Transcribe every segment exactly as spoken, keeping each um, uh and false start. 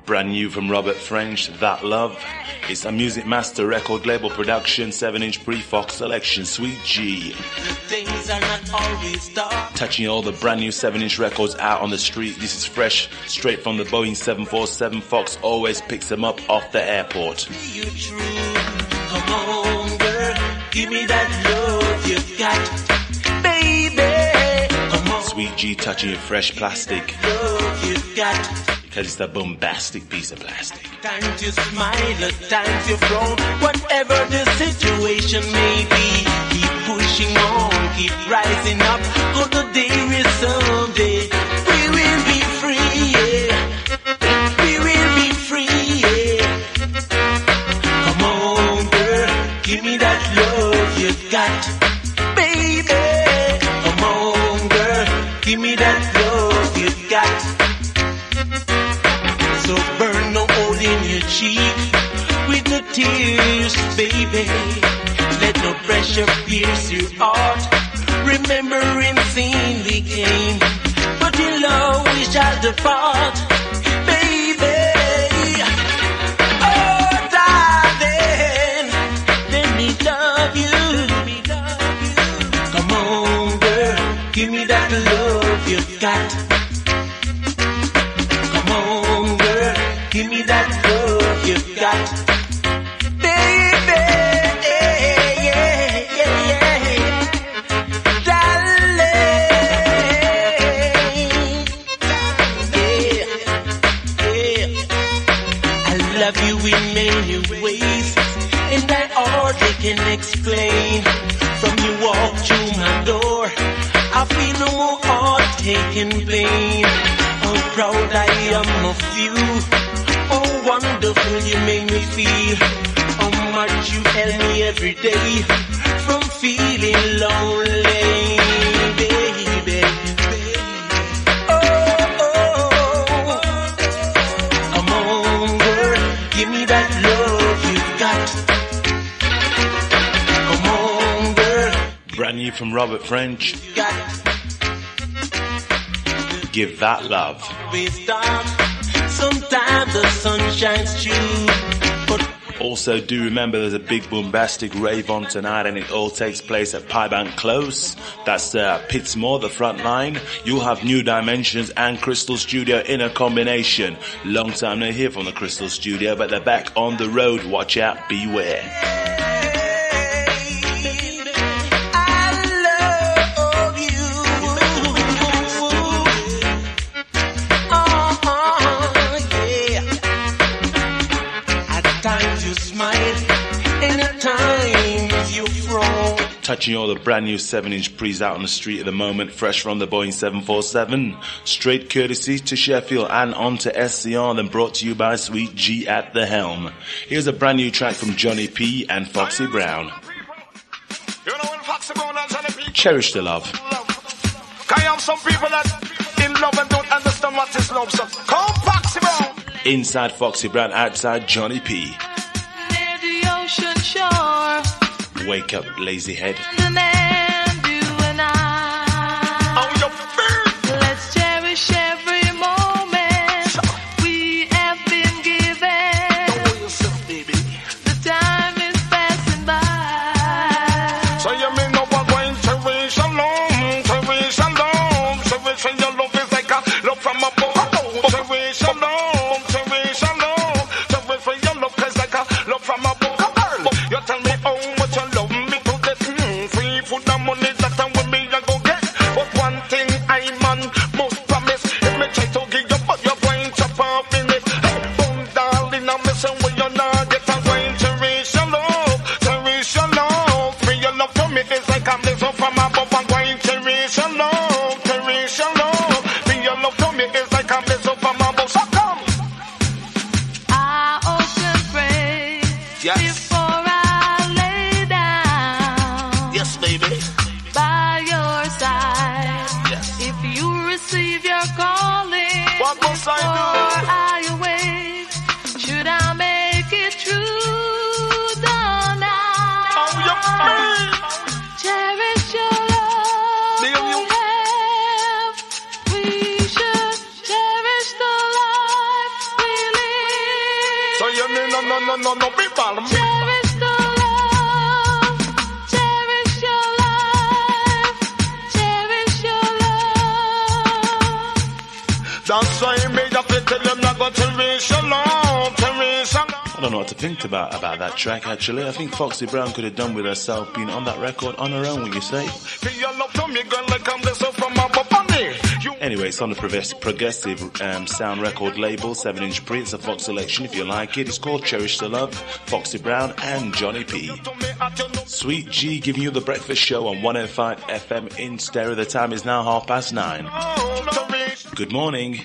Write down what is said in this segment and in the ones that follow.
Brand new from Robert French, That Love. It's a Music Master record label production, seven inch pre-Fox selection, Sweet G. Things are not always dark. Touching all the brand new seven inch records out on the street. This is fresh, straight from the Boeing seven forty-seven. Fox always picks them up off the airport. You true. Come on, girl. Give me that love you've got. Baby. Come on. Sweet G touching your fresh plastic. Love you've got. Because it's a bombastic piece of plastic. Times you smile, at times you frown. Whatever the situation may be, keep pushing on, keep rising up. Go the day is someday. We will be free, yeah. We will be free, yeah. Come on, girl, give me that love you've got. Baby, come on, girl, give me that love you've got. So burn no hole in your cheek with the tears, baby. Let no pressure pierce your heart. Remembering sin we came, but in love we shall depart, baby. Oh, darling, let me love you. Come on, girl, give me that love you've got. Give me that love you've got, baby, yeah, yeah, yeah, yeah. Darling, yeah, yeah. I love you in many ways, and I hardly can explain. From you walk through my door, I feel no more heart-taking pain. How proud I am of you. Oh, wonderful you make me feel. How much you help me every day from feeling lonely, baby. Oh, oh, oh. Come on, girl, give me that love you've got. Come on, girl. Brand new from Robert French. Got. Give that love. We start. Sometimes the sun shines through, but also do remember there's a big bombastic rave on tonight, and it all takes place at Piebank Close. That's uh, Pittsmore, the front line. You'll have New Dimensions and Crystal Studio in a combination. Long time no hear from the Crystal Studio, but they're back on the road. Watch out, beware. Touching all the brand new seven inch pre's out on the street at the moment, fresh from the Boeing seven forty-seven. Straight courtesy to Sheffield and on to S C R, then brought to you by Sweet G at the helm. Here's a brand new track from Johnny P and Foxy Brown. You know when Foxy Brown and Johnny P Cherish the Love. I have some people that in love and don't understand what is love, so come Foxy Brown. Inside Foxy Brown, outside Johnny P. Near the ocean shore. Wake up, lazy head. The land, you and I. Oh, you feel? Let's cherish every moment we have been given. Don't worry yourself, baby. The time is passing by. So you mean no one going to cherish alone, cherish alone, cherish your love is like a love from above. Cherish alone, cherish alone, cherish your love is like a love from above. You tell me how much you love me to get mm, free food and money that time with me I go get. But one thing I man must promise, if me try to give you but you're going to pop in it. Hey, boom darling, I'm missing when you're not get. I'm going to reach your love, to reach your love. Free your love for me is like I'm living from above. I'm going to reach your love, to reach your love. Free your love for me is like I'm living from above. So come. I often pray. Yes. What must I do? Or I await? Should I make it through the night? Oh, you're free. Cherish your love Deal you. we have. We should cherish the life we live. no, no, no, no, no, big ball. Cherish the love, cherish your life, cherish your love. That's why me have to tell them not to cherish your love, cherish your love. I don't know what to think about about that track, actually. I think Foxy Brown could have done with herself being on that record on her own, would you say? Anyway, it's on the progress- progressive um, sound record label, seven inch pre. It's a Fox selection if you like it. It's called Cherish the Love, Foxy Brown and Johnny P. Sweet G giving you the breakfast show on one oh five F M in stereo. The time is now half past nine. Good morning.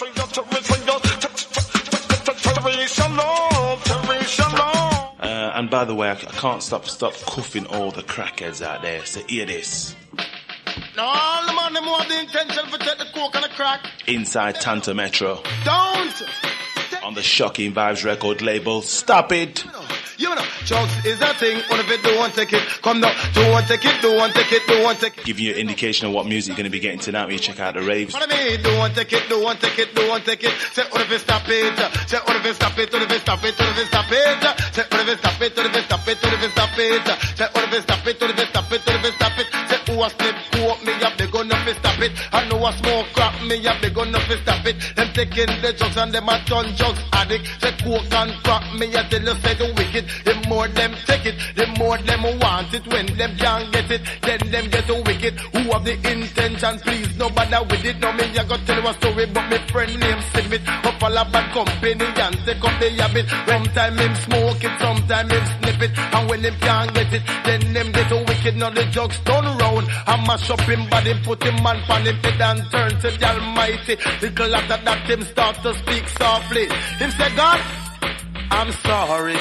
Uh, and by the way, I, I can't stop stop cuffing all the crackheads out there, so hear this. All the man them have the intention to take the coke and the crack. Inside Tanto Metro. Don't! On the Shocking Vibes record label. Stop it! You know, drugs is a thing, what if it don't want take it? Come now, don't want take it, don't want take it, don't want take it. Give you an indication of what music you're going to be getting tonight when you check out the raves. What I mean, don't want take it, don't want take it, don't want take it. Say, what if it stop it? Say, what if it stop it, what if it stop it, what if it stop it? Say, what if it stop it, what if it stop it, what if it stop it? Say, what if it stop it, what if it stop it, what if it stop it? Say, who a slip, who up me up, they gonna fi stop it. I know a smoke crap me up, they gonna fi stop it. Them taking the drugs and them a done drugs addict. Say, coke and crack me, I tell you, say the wicked. The more them take it, the more them want it. When them can't get it, then them get so wicked. Who have the intention, please, no bother with it. No, me, I got tell you a story, but me friend name Simit. Up all a bad company and take up the habit. Sometime him smoke it, sometime him snip it. And when them can't get it, then them get so wicked. Now the drugs turn around and mash up him body, put him man pan him head and turn to the Almighty. Little after that, him start to speak softly. Him say, God, I'm sorry.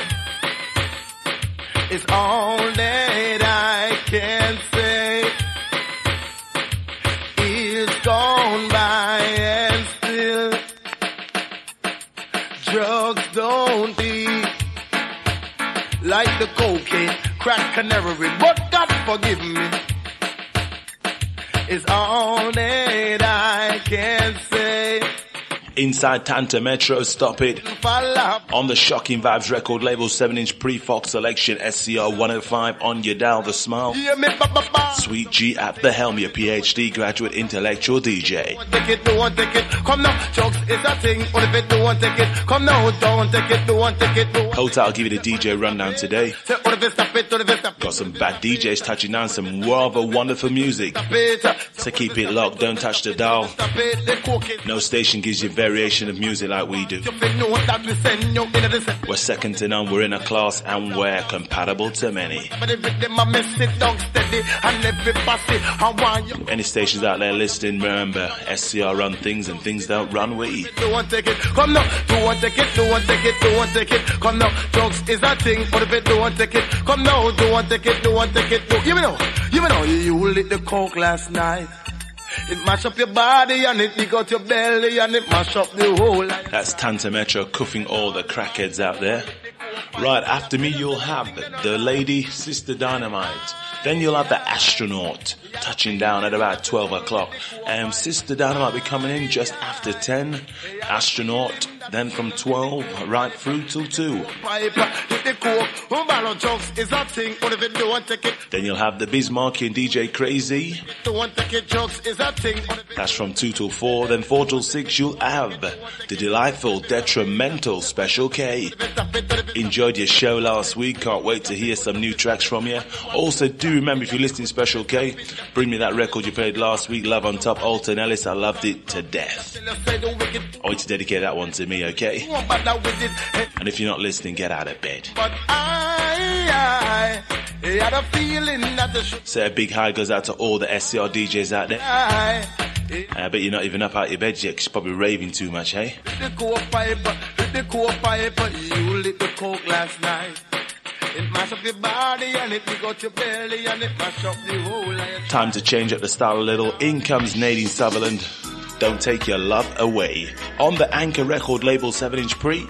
It's all that I can say. It's gone by and still drugs don't be like the cocaine, crack canary, but God forgive me. It's all that I can say. Inside Tanto Metro, stop it. On the Shocking Vibes record label, seven inch pre-Fox selection, S C R one oh five on your dial, the smile. Sweet G at the helm, your P H D graduate intellectual D J. Take it, don't take it. Come now, drugs is a thing. What if it don't take it? Come now, don't take it, don't take it. Hotel, I'll give you the D J rundown today. Say, what if it stop it, what if it stop it? Got some bad D Js touching down some rather wonderful music. So keep it locked, don't touch the dial. No station gives you variation of music like we do. We're second to none, we're in a class and we're compatible to many. Any stations out there listening, remember, S C R run things and things don't run we. Don't take it, come now, don't take it, don't take it, don't take it. Come now, drugs is a thing, what if it don't take it? Come now, don't take it, don't take it. You know, you know, you lit the coke last night. It mash up your body and it dig out your belly and it mash up the whole life. That's Tanto Metro cuffing all the crackheads out there. Right, after me you'll have the lady Sister Dynamite. Then you'll have the Astronaut touching down at about twelve o'clock. Um, Sister Dynamite be coming in just after ten. Astronaut, then from twelve right through till two. Then you'll have the Bismarck and D J Crazy. That's from two till four. Then four till six you'll have the delightful Detrimental Special K. Enjoyed your show last week. Can't wait to hear some new tracks from you. Also do remember, if you're listening Special K, bring me that record you played last week, Love on Top, Alton Ellis. I loved it to death. I want you to dedicate that one to me, okay? And if you're not listening, get out of bed. But I, I had a feeling that the so a big hi goes out to all the S C R D Js out there. I, I bet you're not even up out your bed yet, 'cause you're probably raving too much, hey? The coke pipe, the coke pipe, you lit the coke last night. It mash up your body and it dig out your belly and it mash up the whole life. Time to change up the style a little. In comes Nadine Sutherland. Don't Take Your Love Away. On the Anchor record label, seven inch pre.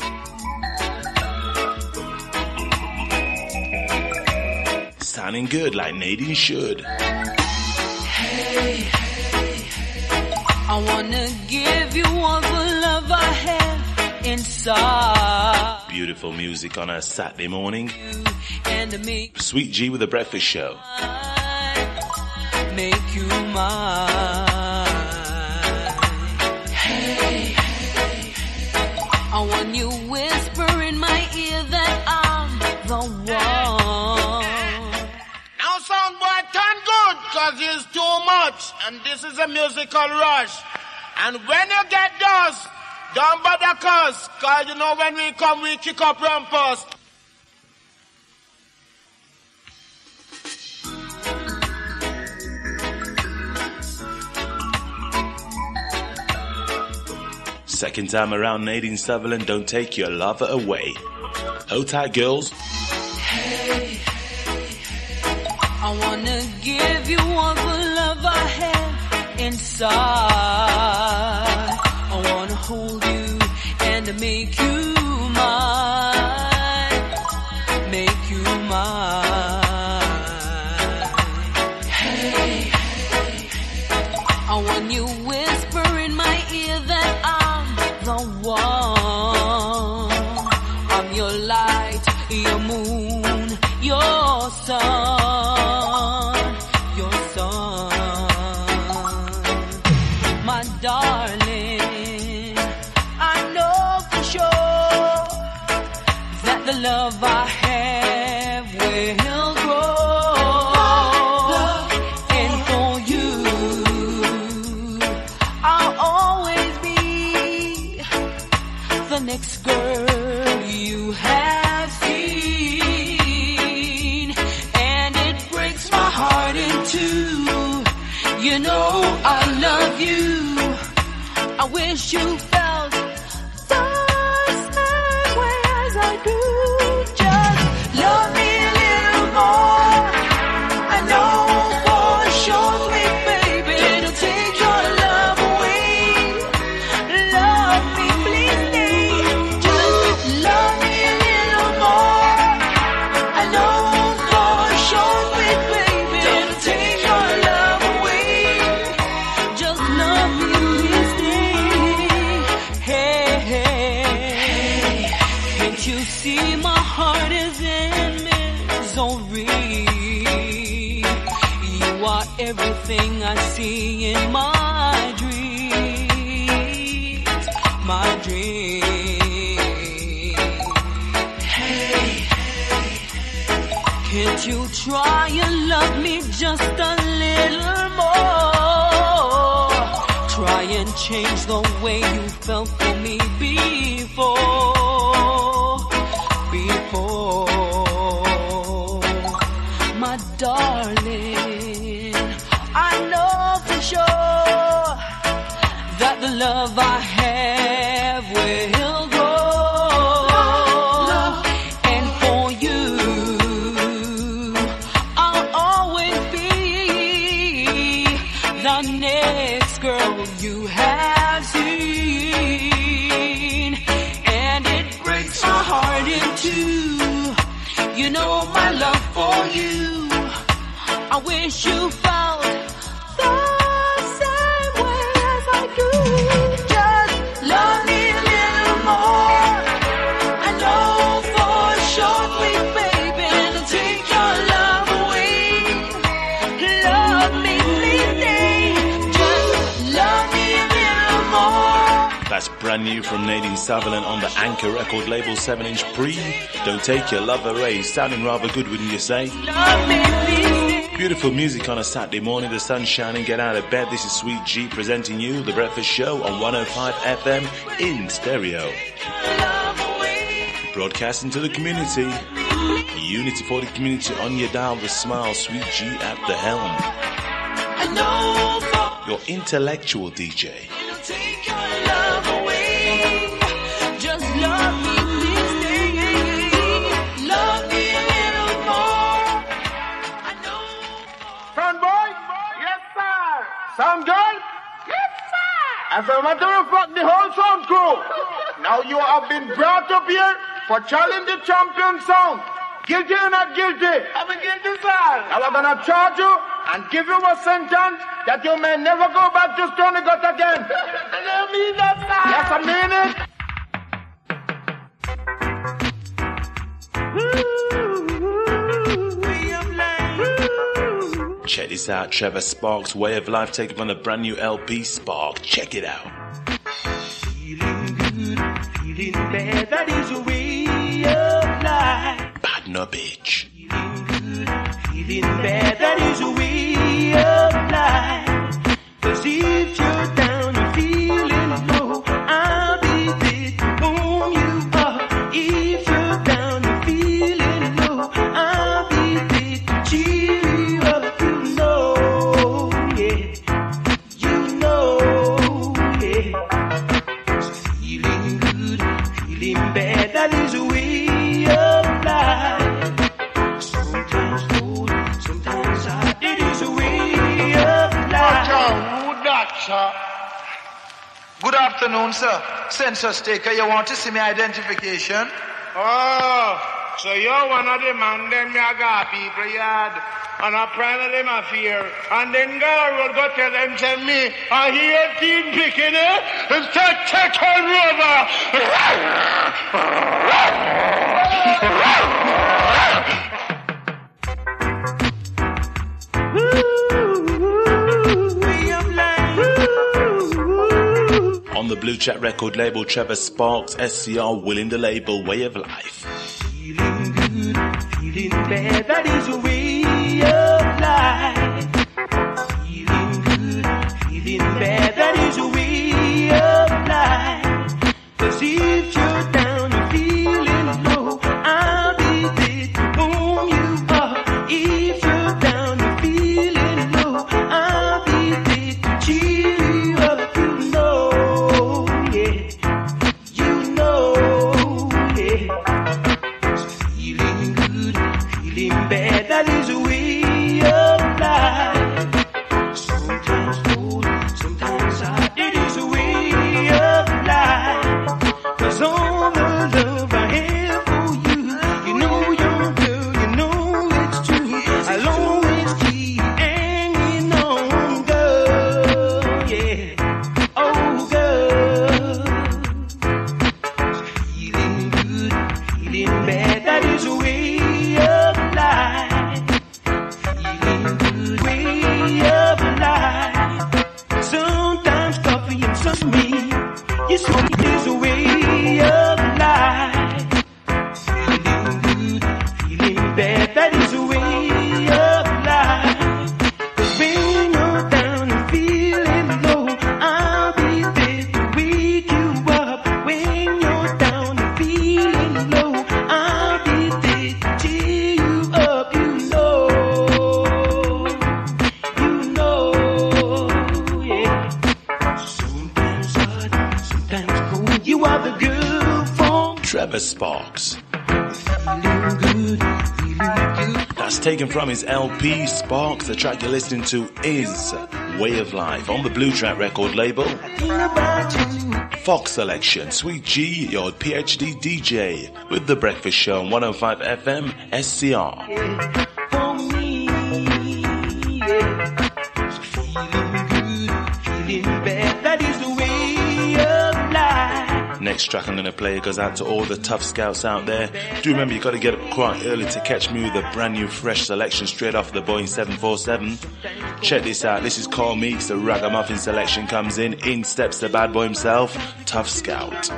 Sounding good like Nadine should. Hey, hey, hey. I wanna give you all the love I have inside. Beautiful music on a Saturday morning. And make Sweet G with the Breakfast Show. make you mine. Hey, I want you whisper in my ear that I'm the one. Now, sound boy, turn good, cause it's too much, and this is a musical rush. And when you get dust, don't bother cuss, cause you know when we come, we kick up rumpus. Second time around, Nadine Sutherland, Don't Take Your Lover Away. Hold tight, girls. Hey, I wanna give you all the love I have inside. I wanna hold you and make you mine, make you mine. Hey, I want you whisper in my ear that I'm the one. I'm your light, your moon, your sun, your sun. My darling, I know for sure that the love I have will grow. And for you, I'll always be the next girl you have seen. And it breaks my heart in two. You know I love you. I wish you felt the same way as I do. Just love me a little more. I know for sure, sweet baby, it'll take your love away. Love me, please stay. Just love me a little more. I know for sure, sweet baby, it'll take your love away. Just love me, please stay. Hey, hey, can't you see my heart is in misery? You are everything I see in my dreams, my dreams. Hey, can't you try and love me just a little more? Try and change the way you felt for me before, before. My darling, I know for sure that the love I have will grow. And for you, I'll always be the next girl you have seen. And it breaks my heart in two. You know my love for you. I wish you felt the same way as I do. Just love me a little more. I know for sure, sweet baby, it'll take your love away. Love me, please stay. Just love me a little more. That's brand new from Nadine Sutherland on the Anchor record label, seven inch pre. Don't Take Your Love Away. Sounding rather good, wouldn't you say? Love me, please stay. Beautiful music on a Saturday morning, the sun's shining, get out of bed. This is Sweet G presenting you The Breakfast Show on one oh five F M in stereo. Broadcasting to the community. Unity for the community on your dial, the smile, Sweet G at the helm. I know for Your intellectual D J. it'll take your love away. Just love me, please stay. Love me a little more. I know. Sound boy? Yes, sir. Sound girl? Yes, sir. As a matter of fact, the whole sound crew. Now you have been brought up here for challenge the champion sound. Guilty or not guilty? I'm a guilty, sir. Now I'm gonna charge you and give you a sentence that you may never go back to Stony Gut again. I don't mean that, sir. Yes, I mean it. this out. Trevor Sparks, Way of Life, taken from the brand new L P Spark. Check it out. Feeling good, feeling bad, that is a way of life. Bad no bitch. Feeling good, feeling bad, that is a way of life. 'Cause if you're down and feeling low, I'll be there to warm you up. If you're down and feeling low, I'll be there to cheer you up. You know, yeah, you know, yeah. So feeling good, feeling bad, that is a way of life. Sometimes cold, sometimes hot, it is a way of life. Who that, sir? Good afternoon, sir. Census taker, you want to see my identification? Oh, so you're one of the man them ya got people yard and I pride them a fear and then go road go tell them tell me I hear teen picking it and start taking over. On the Blue Chat record label, Trevor Sparks, S C R, willing the label, Way of Life. Feeling good, feeling bad, that is a way of life. Feeling good, feeling bad, that is a way of life. 'Cause if you're down and feeling low, I'll be there to warm you up. If you're down and feeling low, I'll be there to cheer you up. You know, yeah, you know, yeah. So feeling good, feeling bad, that is a way of life. Sometimes cold, sometimes hot, it is a way of life. 'Cause all the love I have for you, you know you're good, you know it's true. I'll always keep hanging on, girl, yeah, oh girl. So feeling good, feeling bad, that is a way of life. Feeling good, way of life. Sometimes coffee and some meat, you smoke it is a way of life. Feeling good, feeling bad, that is a way of life. 'Cause when you're down and feeling low, I'll be there to wake you up. When you're down and feeling low, I'll be there to cheer you up. You know, you know, yeah. Sometimes hot, sometimes cold, you are the good form. Trevor Sparks. Feeling good, feeling good. That's taken from his L P Sparks. The track you're listening to is Way of Life on the Blue Track record label. Think about you. Fox Selection, Sweet G, your PhD D J, with The Breakfast Show on one oh five F M S C R. For me, yeah. So feeling good, feeling bad, that is the way of life. Next track I'm going to play goes out to all the tough scouts out there. Do remember you got to get up quite early to catch me with a brand new fresh selection straight off the Boeing seven forty-seven. Check this out, this is Carl Meeks, the Ragamuffin selection comes in. In steps the bad boy himself, Tough Scout.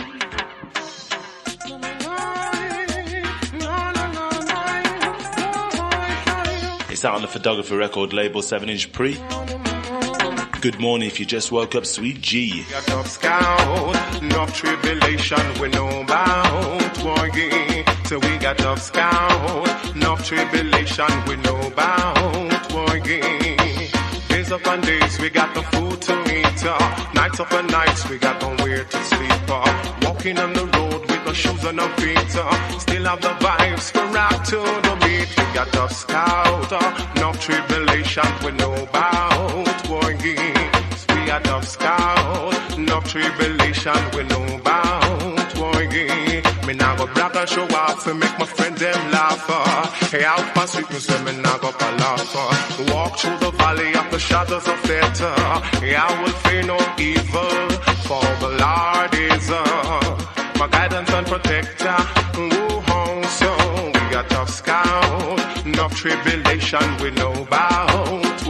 It's out on the Photographer record label, seven inch pre. Good morning if you just woke up, Sweet G. Got Tough Scout, no tribulation we know about, working. So we got Tough Scout, no tribulation we know about, working. Days upon days we got the food to eat, uh, nights upon nights we got nowhere to sleep, uh, walking on the road with the shoes on our feet, uh, still have the vibes for rock to the beat. We got Tough Scout, uh, no tribulation we know about, working. We got Tough Scout, no tribulation we know about, working. Me now go brag and show off and make my friend them laugh. Uh. Hey, out past sweetness, me now go laugh. Uh. Walk through the valley of the shadows of death. Uh. Yeah, I will fear no evil, for the Lord is uh, my guidance and protector. Ooh, home, so we got Tough Scout, no tribulation we know about,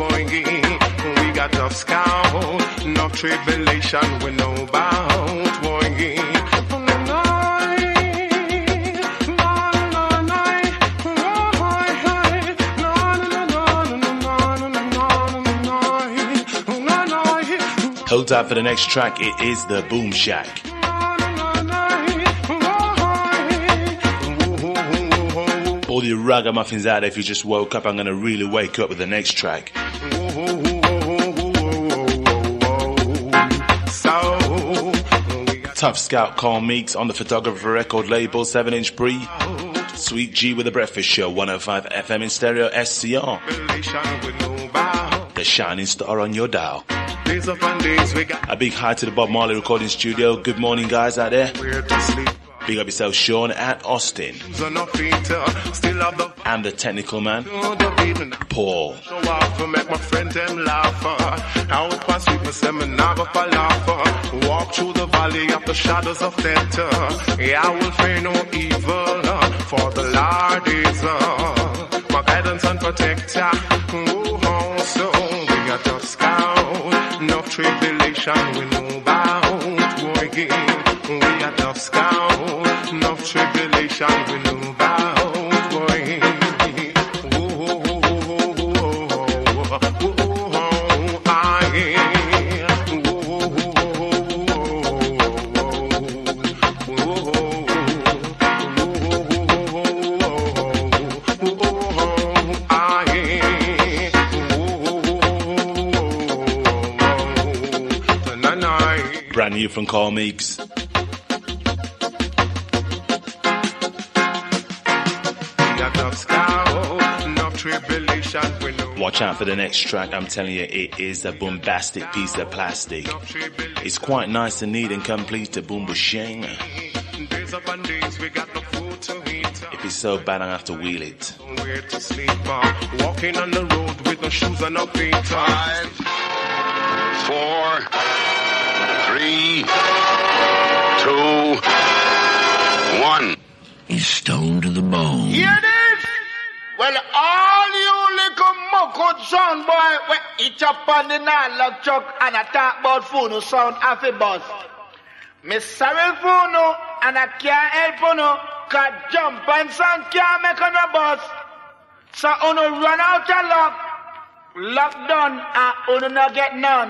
enough tribulation we know about, boy. Hold tight for the next track. It is the Boom Shack. All you ragamuffins out there, if you just woke up, I'm gonna really wake up with the next track. Tough Scout Carl Meeks on the Photographer record label, seven inch Brie. Sweet G with the Breakfast Show, one oh five F M in stereo, S C R. The shining star on your dial. A big hi to the Bob Marley recording studio. Good morning, guys out there. Big up yourself, Sean at Austin. And the technical man, Paul. Walk through the valley of the shadows of death. I will fear no evil, for the Lord is my guidance and protector. Oh, so we are tough scout, no tribulation we know about. We are tough scout, no tribulation we know about. Brand new from Carl Meeks. Watch out for the next track. I'm telling you, it is a bombastic piece of plastic. It's quite nice and neat and complete to boom bushing. If it's so bad, I have to wheel it. Walking on the road with no shoes and no feet. Five, four, three, two, one. He's stoned to the bone. Hear this? Well, all you little muckle sound boy, we eat up on the nylon truck and I talk about Funo sound happy boss. Me sorry Funo and I can't help Funo, cause jump and sound can't make on a bus. So uno run out of luck, lock done and uno not get none.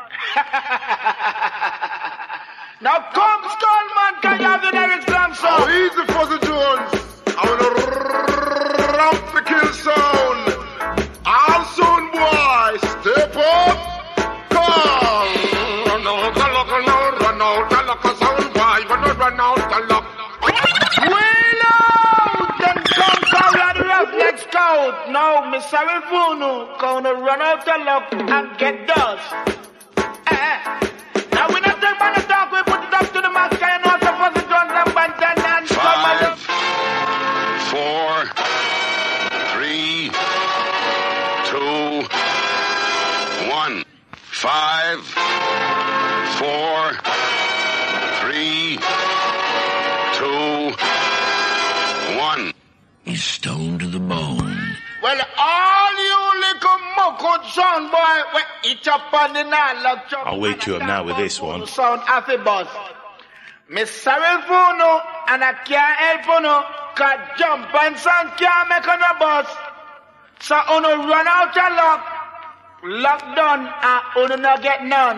Now come Skullman, can you have the lyrics from song? How easy for the Jones? I wanna ramp the kill sound. All soon boy, step up, come. Run out the luck, run out, run out the luck, sound boy, but not run out the luck. Wheel out, then come call out the roughneck scout. Now me sorry Funo, gonna run out the luck and get dust. Eh, now we not take man to talk, we put it up to the mask, and you know what's supposed to drums and bands and dance. Five, four, three, two, one. Five, four, three, two, one. He's stoned to the bone. Well, all you little muckle sound boy, we eat up on the nylon truck. I'll wake you up now with this one. Sound happy boss. Me sorry Funo and I can't help Funo, cause jump and sound can't make on a bus. So uno run out of luck, lock done and uno not get none.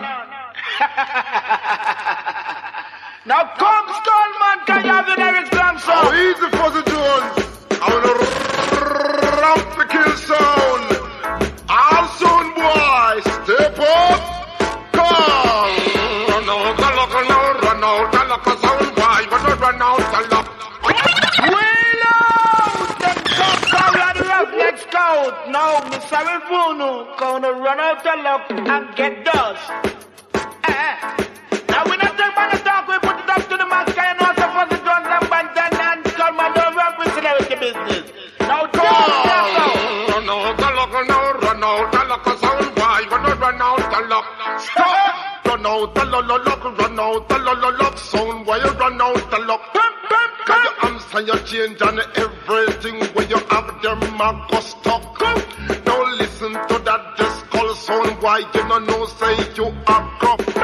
Now come Skullman, can you have the lyrics from song? How easy for the Jones? I wanna ramp the kill sound. All soon boy, step up, come. Run out the luck, run out, run out the luck, sound boy, but not run out the luck. Wheel out, then come call out the roughneck scout. Now me sorry Funo, gonna run out the luck and get dust. Eh, now we not take man to talk, we put it up to the mask, and you know what's supposed to drums and bands and dance. Skullman don't run with celebrity business. Now Run out the luck, run out, run out the luck, sound boy, but not run out the luck. Stop! Run out the luck, run out the luck, sound boy, run out the luck. Cause your answer, your change and everything where you have them a go stuck. Now listen to that disc call sound boy, you know no say you are gruff.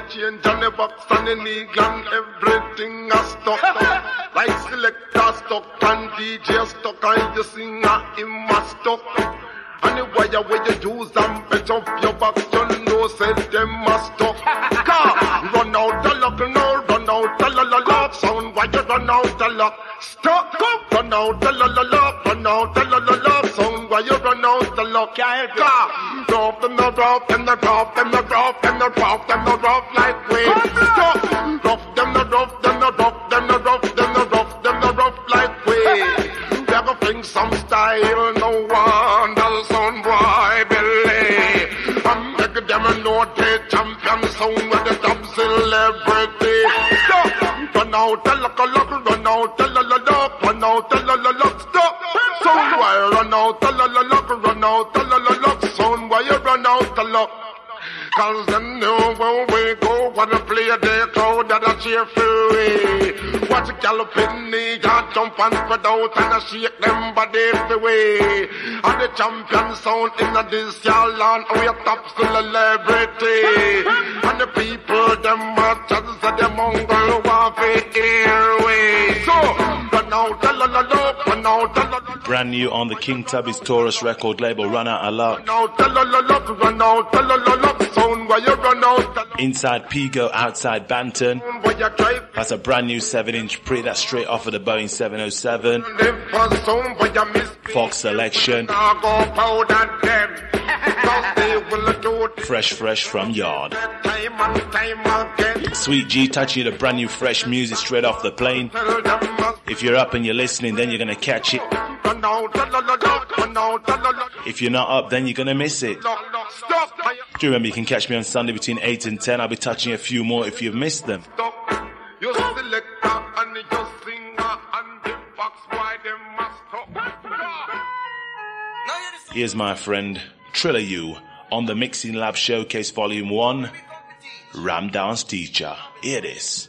change on the box and the needle and everything is stuck. Like selector stuck and D J stuck and the singer him a stuck. And the wire where you use and bet up your box, you know say them must stop. Car, run out the lock now, run out the la la la. Sound wire run out the lock. Stop, run out the la la la, run out the la la la. Sound wire run out the lock. Car, drop them the drop, them the drop, them the drop, them the drop, them the drop like waves. Stop, drop them the drop, them the drop, them the drop, them the drop, them the drop like waves. We are gonna bring some style, no one does sound boy belly. I'm making them a note champion sound with the top celebrity. Stop, run out the lock, lock, run out the la la la, run out the la la la. Stop, sound boy run out the la la la, run out the la la la. Sound boy run out the lock. Cause them know where we go, wanna play their crowd that a cheer free. Watch a galloping knee, can't jump and spread out and a shake them body the way. And the champion sound in the this y'all land, we a top celebrity. And the people, them marchers, and the mongrel want for airways. So, run out the la la la, run out the la la. Brand new on the King Tubby's Taurus record label, Run Out of Luck. Run out the la la la, run out the la la la. Inside Pigo, outside Banton. That's a brand new seven inch pre, that's straight off of the Boeing seven oh seven. Fox selection. Fresh, fresh from Yard. Sweet G touching you the brand new fresh music straight off the plane. If you're up and you're listening, then you're gonna catch it. If you're not up, then you're gonna miss it. Do remember you can catch me on Sunday between eight and ten. I'll be touching a few more if you've missed them. Here's my friend Triller U on the Mixing Lab Showcase Volume one. Ram Dance Teacher. Here it is.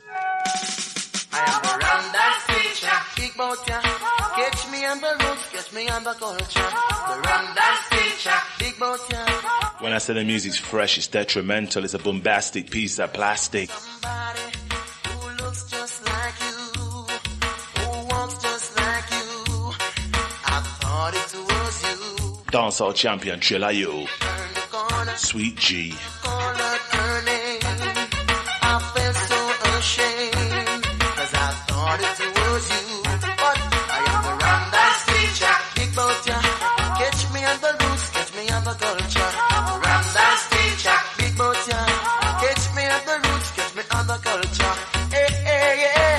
I am the Ram Dance Teacher. Big boat, yeah. Catch me on the roots, catch me on the culture. The Ram Dance Teacher. Big boat, yeah. When I say the music's fresh, it's detrimental. It's a bombastic piece of plastic. Somebody who looks just like you, who walks just like you. I thought it was you. Dancehall champion Triller U. Turn the corner, Sweet G. call out her name. I felt so ashamed, cause I thought it was you. But I am the Ram Dance Teacher. Big boat, yeah. Catch me on the roots, catch me on the culture. Ram Dance Teacher. Big boat, yeah. Catch me on the roots, catch me on the culture. Hey, hey, yeah.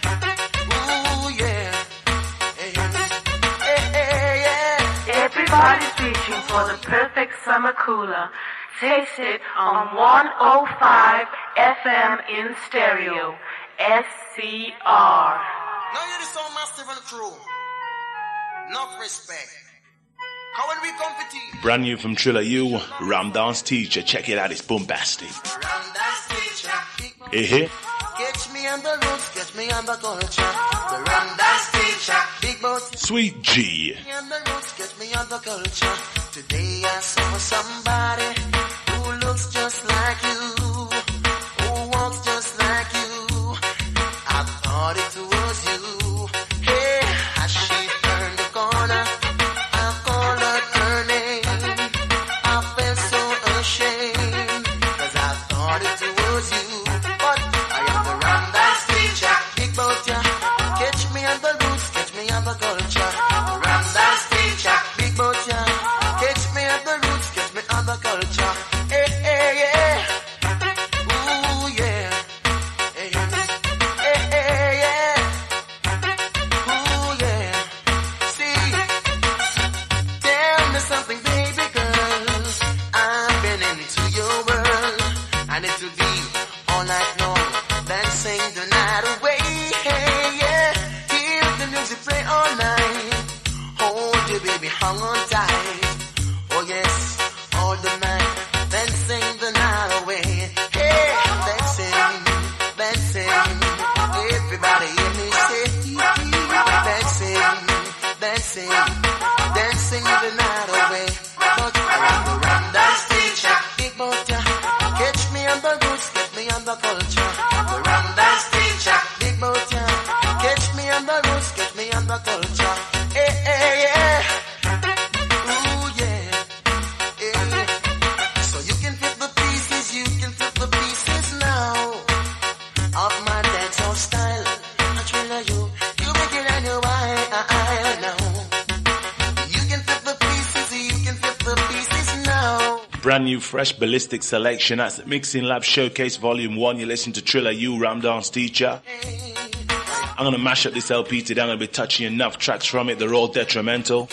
Ooh, yeah. Hey, hey, hey, yeah. Everybody's reaching for the perfect summer cooler. Taste it on one oh five F M in stereo. S C R. Now you're the sound master and crew. Enough respect. How will we compete? Brand new from Triller U, Ram Dance Teacher. Check it out, it's bombastic. Ram Dance Teacher. Big Eh? catch me on the roots, catch me on the culture. The Ram Dance Teacher. Big boat. Sweet G. Me on the roots, catch me on the culture. Today I saw somebody who looks just like you, who walks just like you. I thought it was you. Hey, as she turned the corner, I called out her name. I felt so ashamed, cause I thought it was you. But I am the Ram Dance Teacher. Big boat, yeah. Catch me on the roots, catch me on the culture. Ram Dance Teacher. Big boat, yeah. Catch me on the roots, catch me on the culture. Hey, hey, yeah. Ooh, yeah. Hey, hey, hey, yeah. Ooh, yeah. See, tell me something, baby girl. I've been into your world. I need to be all night long, dancing the night away. Hey, yeah. Hear the music play all night. Hold you, baby, hung on tight. Oh yes, all the night, dancing the night away. Hey, dancing, dancing. Everybody hear me say, dancing, dancing, dancing the night away. But I am the Ram Dance Teacher. Big boat, yeah. Catch me on the roots, catch me on the culture, the rum dance teacher. Big boat, yeah. Catch me on the roots, catch me on the culture. Hey, hey, yeah. Ooh, yeah. Hey. So you can fit the pieces, you can fit the pieces now of my dancehall style. I thriller you, you make it on your eye, I know. You can fit the pieces, you can fit the pieces now. Brand new, fresh, ballistic selection. That's Mixing Lab Showcase Volume one. You listen to Triller You, Ram Dance Teacher. I'm going to mash up this L P today. I'm going to be touching enough tracks from it. They're all detrimental.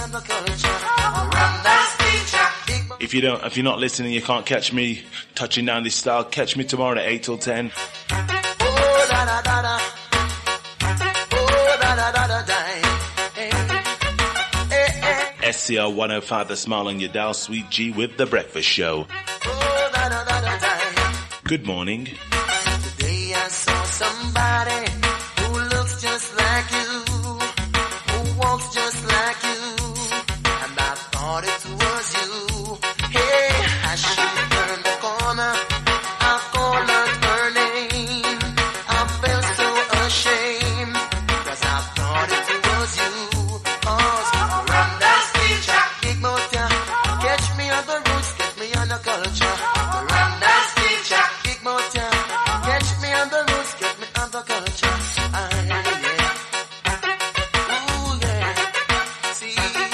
If you don't, if you're not listening, you can't catch me touching down this style. Catch me tomorrow at eight till ten. Oh, da da da da. Oh, da da da da da. Hey, hey, hey. S C R one oh five, the smile on your dial. Sweet G with The Breakfast Show. Oh, da da da da da. Good morning. Today I saw somebody who looks just like you, who walks just like you, and I thought it was you. Hey, as she turned the corner, I called out her name. I felt so ashamed, 'cause I thought it was you. 'Cause rum dance teacher, big motor, catch me on the roots, catch me on the culture. Rum dance teacher, big motor, catch me on the roots, catch me on the culture. Ah, yeah. Ooh, yeah. See,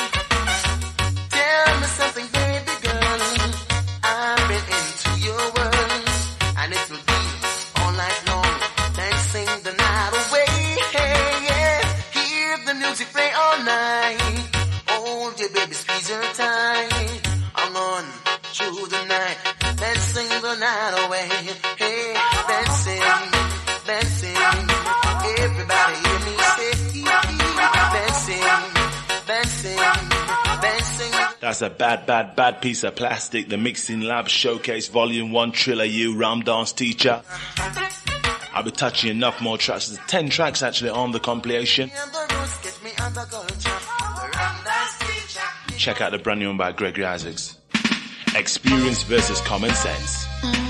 tell me something, baby girl. I've been into your world, and it will be all night long, dancing the night away. Hey, yeah. Hear the music play all night. Hold your baby, squeeze her tight. I'm on through the night, dancing the night away. Hey, dancing, dancing. Everybody hear me say, dancing, dancing, dancing. That's a bad, bad, bad piece of plastic. The Mixing Lab Showcase Volume one, Triller You, Ram Dance Teacher. I'll be touching enough more tracks. There's ten tracks actually on the compilation. Check out the brand new one by Gregory Isaacs. Experience versus Common Sense.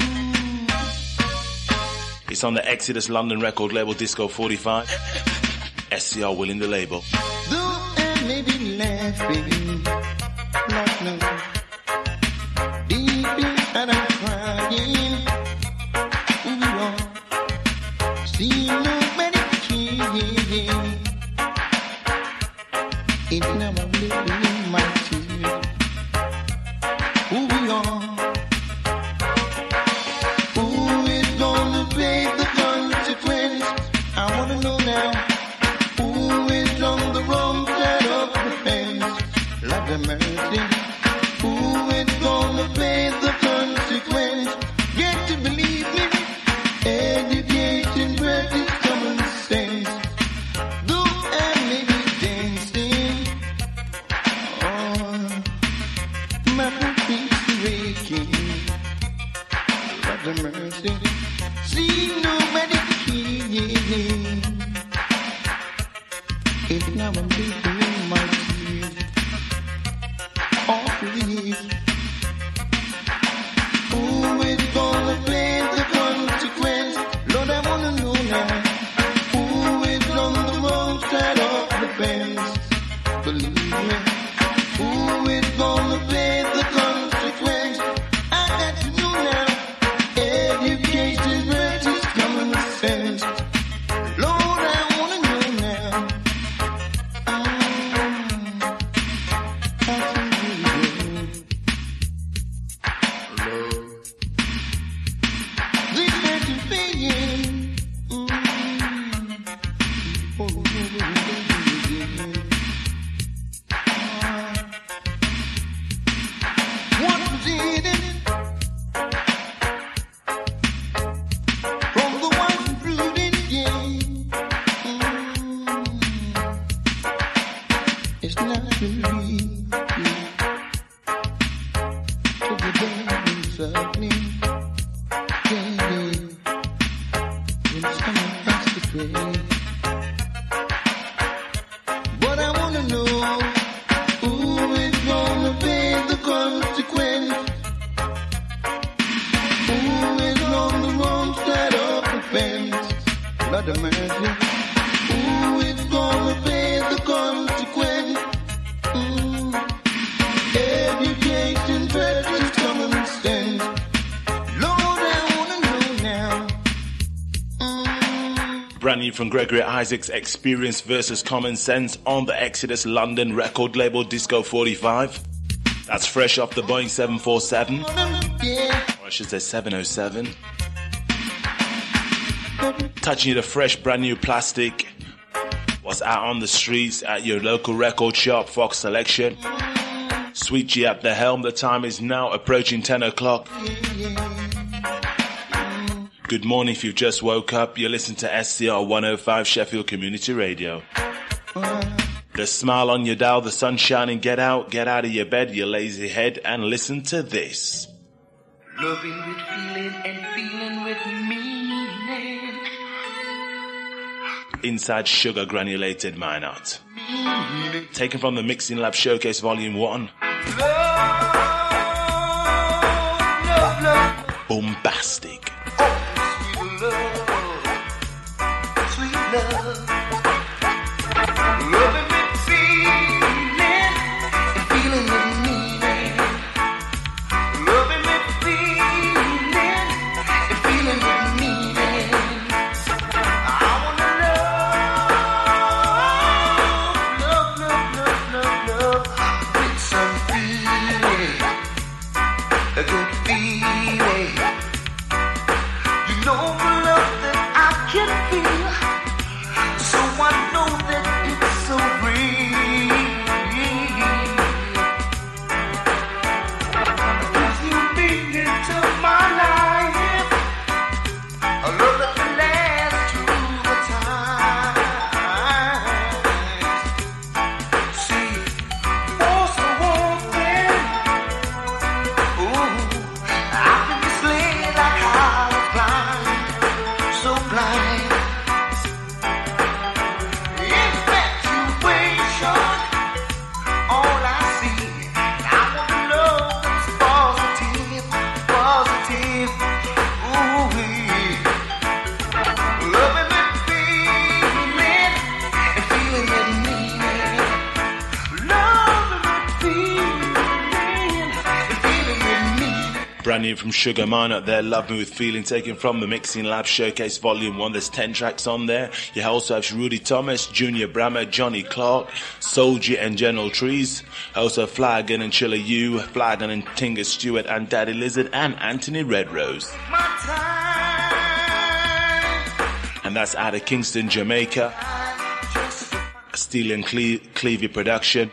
It's on the Exodus London record label Disco forty-five. S C R winning the label. Though I may be laughing, not no. Deep inside I'm crying. We all see nobody caring. It's now I'm living in my tears. Who we are? Who is gonna pay the consequence? I wanna know now. Who is on the wrong side of the fence? Lord have mercy. Who is gonna pay the consequence? Get to believe me. Education practice common sense. Though I may be dancing, oh, my feet breaking. Lord have mercy. See nobody here. It's now I'm living in my tears. Oh, please. Who is gonna pay the consequence? Lord, I wanna know now. Who is on the wrong side of the fence? Believe me. Who is gonna pay the consequence? I got to know now. Education versus common sense. Lord, I wanna know now. It's not really to the days of me. Yeah, when someone has to pray. But I wanna know who is gonna pay the consequence. Who is on the wrong side of offense. Lord of mercy. Who is gonna pay the consequence? Mm. Education versus common sense. Lord, I wanna know now. Mm. Brand new from Gregory Isaacs, Experience versus Common Sense on the Exodus London record label Disco forty-five. That's fresh off the Boeing seven forty-seven. Yeah. Or I should say seven oh seven. Touching you the fresh brand new plastic. What's out on the streets at your local record shop, Fox Selection. Sweet G at the helm. The time is now approaching ten o'clock. Good morning if you've just woke up. You're listening to S C R one oh five Sheffield Community Radio. The smile on your dial, the sun shining. Get out, get out of your bed, you lazy head, and listen to this. Loving with feeling and feeling with meaning. Inside Sugar Granulated Minot. Taken from the Mixing Lab Showcase Volume one. Love, love, love. Bombastic. Sweet love, sweet love. Loving with feeling and feeling with meaning. Loving with feeling and feeling with meaning. I wanna love, love, love, love, love, love with some feeling, a good feeling. You know the love that I can feel, so I know that it's so real. Gives new meaning to my life, a love that can last through the time. See, for so often, ooh, I can be misled like I was blind, so blind. Infatuation, all I see. I want to love that's positive, positive. Ooh-wee. Loving with feeling and feeling with meaning. Loving with feeling and feeling with meaning. Brand new from Sugar Minot there, Love Me With Feeling, taken from the Mixing Lab Showcase Volume one. There's ten tracks on there. You also have Rudy Thomas, Junior Brammer, Johnny Clark, Soldier and General Trees. Also Flagon and Chilla U, Flagon and Tinga Stewart and Daddy Lizard and Anthony Redrose. My time. And that's out of Kingston, Jamaica. Steele and Cle- Clevey production.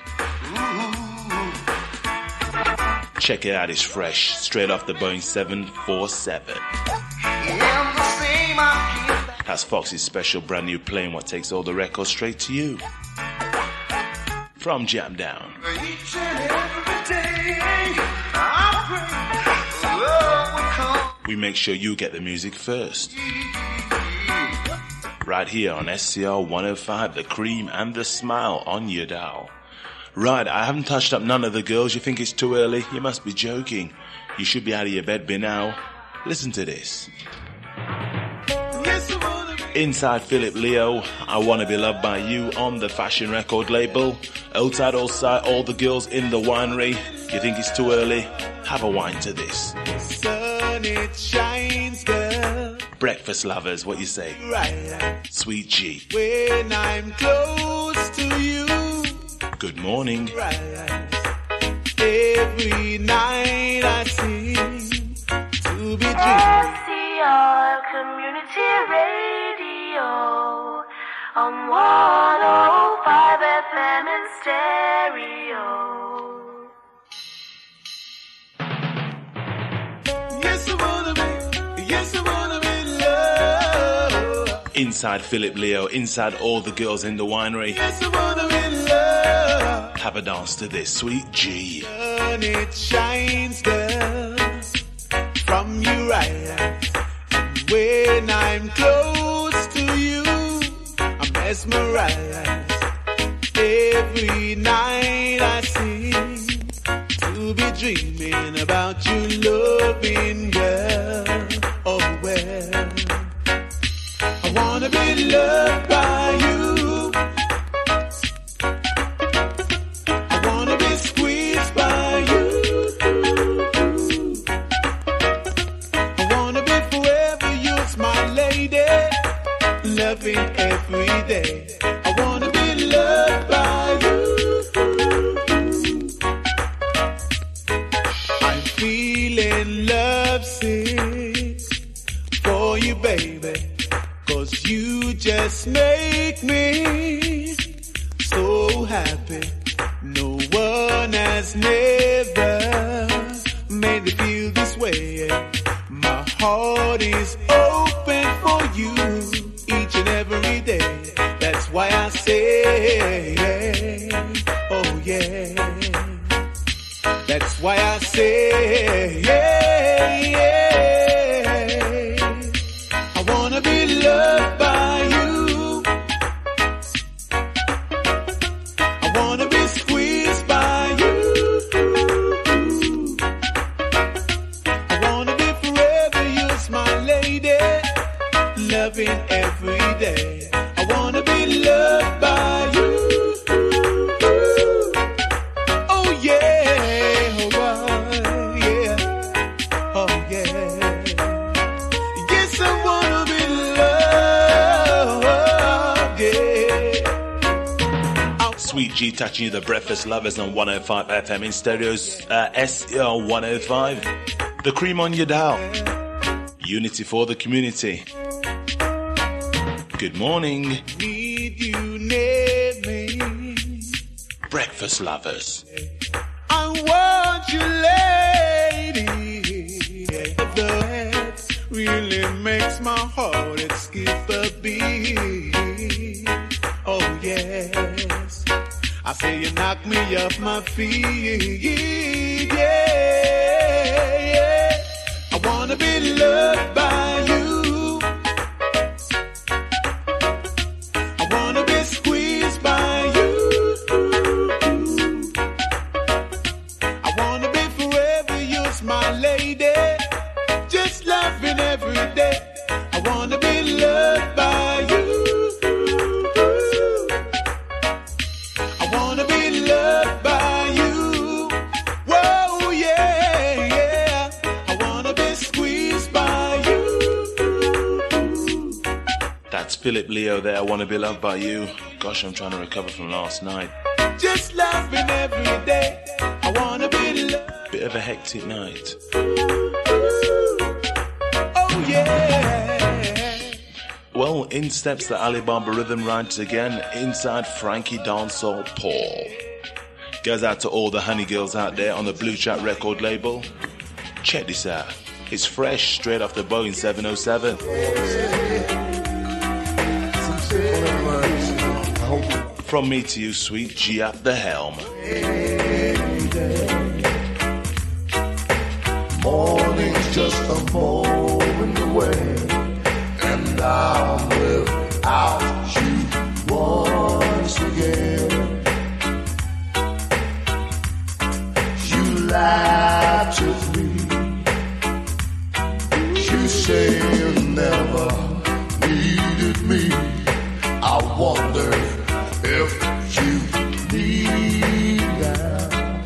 Check it out, it's fresh. Straight off the Boeing seven forty-seven. Yeah, the same I give back. That's Foxy's special brand new playing what takes all the records straight to you. From Jam Down. Each and every day, I pray love will come. We make sure you get the music first. Right here on S C R one oh five, the cream and the smile on your dial. Right, I haven't touched up none of the girls. You think it's too early? You must be joking. You should be out of your bed by now. Listen to this. Inside Philip Leo, I Wanna Be Loved By You on the Fashion Record label. Outside Outside, all the girls in the winery. You think it's too early? Have a wine to this. Sun, it shines, girl. Breakfast lovers, what you say? Right. Sweet G. When I'm close to you. Good morning. Right. Every night I seem to be dreaming. S C R Community Radio on one oh five F M in stereo. Yes, I wanna be, yes, I wanna be loved. Inside Philip Leo, inside all the girls in the winery. Yes, I wanna be loved. Have a dance to this, Sweet G. Sun, it shines, girl, from your eyes. And when I'm close to you, I'm mesmerized. Every night I seem to be dreaming about you, loving girl. Oh well, I wanna be loved by you. I wanna be squeezed by you. I wanna be forever yours, my lady, loving every day. I wanna be loved by you. I'm feeling lovesick for you, baby, 'cause you just make me so happy. No one has never made me feel this way. My heart is open for you each and every day. That's why I say, oh yeah. That's why I say, yeah, yeah. I wanna be loved by you. I wanna be squeezed by you. I wanna be forever yours, my lady, loving every day. I wanna be loved by you. Oh yeah, oh yeah, oh yeah. Yes, I wanna be loved, yeah. Sweet G touching you, the Breakfast Lovers on one oh five F M in stereos, uh, S E R one oh five. The cream on your dial. Unity for the community. Good morning. Need you near me. Breakfast Lovers. I want you, lady. The head really makes my heart skip a beat. Oh yes, I say you knock me off my feet. Yeah, yeah. I wanna be loved by you. I wanna be squeezed by you. I wanna be forever yours, my lady, just loving every day. I wanna be loved by you. I wanna be loved by you. Whoa, yeah, yeah. I wanna be squeezed by you. That's Philip Leo there. I want to be loved by you. Gosh, I'm trying to recover from last night. Just loving every day. I wanna be loved. Bit of a hectic night. Oh yeah. Well, in steps the Alibaba Rhythm Ranch again, inside Frankie Dancehall Paul. Goes out to all the honey girls out there on the Blue Chat record label. Check this out. It's fresh, straight off the Boeing seven oh seven. From me to you, sweet G at the helm. Morning's just a moment away, and I'm without you once again. You laughed at me. You say you never needed me. I wonder if you need now.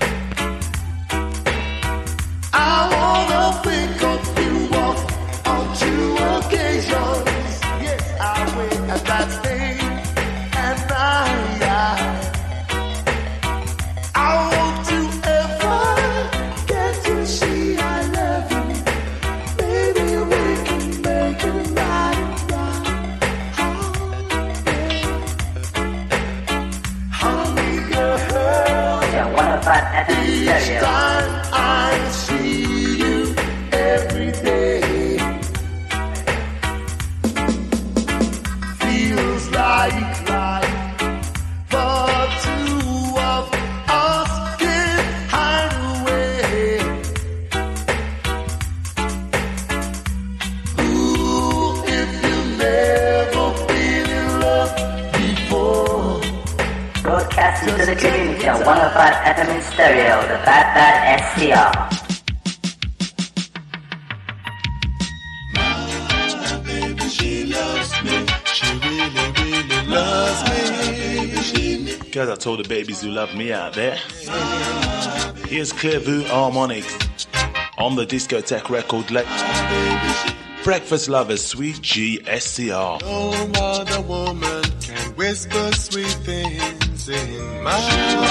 I wanna pick up you up on two occasions. Yes, I will at that day and night. I want to ever get to see I love you. Maybe we can make it right now. Honey girl, Yeah, one oh five F M each stereo. time I see you every day, feels like, like the two of us can hide away. Ooh, if you've never been in love before. Broadcasting to the community on one oh five F M in stereo, the Bad Bad S T R. Baby, she loves me. speakers at all the babies who love me out there. Here's Clearview Harmonics on the Discotheque record label. Breakfast Lovers, Sweet G S C R. No other woman can whisper sweet things in my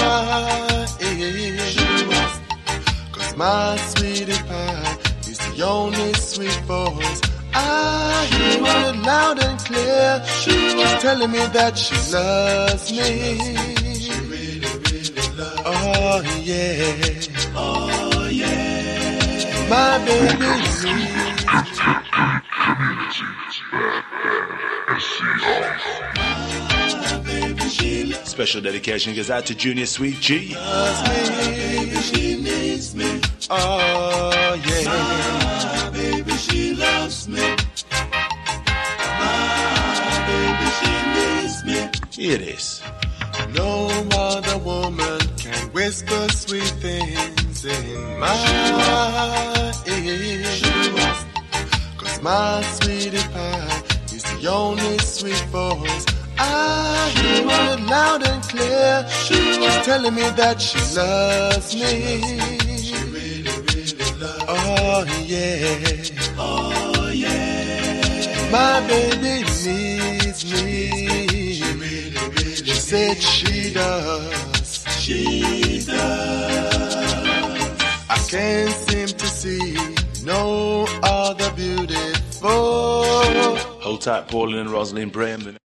ear. Cause my sweetie pie is the only sweet voice I hear it loud and clear. She's telling me that she loves me. She really, really loves me. Oh yeah. Oh yeah. My baby. Special dedication goes out to Junior Sweet G. Baby, she needs me. Oh yeah. My baby, she loves me. My baby, she needs me. Here it is. No other woman can whisper sweet things in my ear. Cause my sweetie pie is the only sweet voice I hear it loud and clear. She's telling me that she loves me. She really, really loves me. Oh yeah. Oh yeah. My baby needs me. She really, really she said she does. She does. I can't seem to see no other beautiful. Hold tight, Pauline and Rosalind Braham.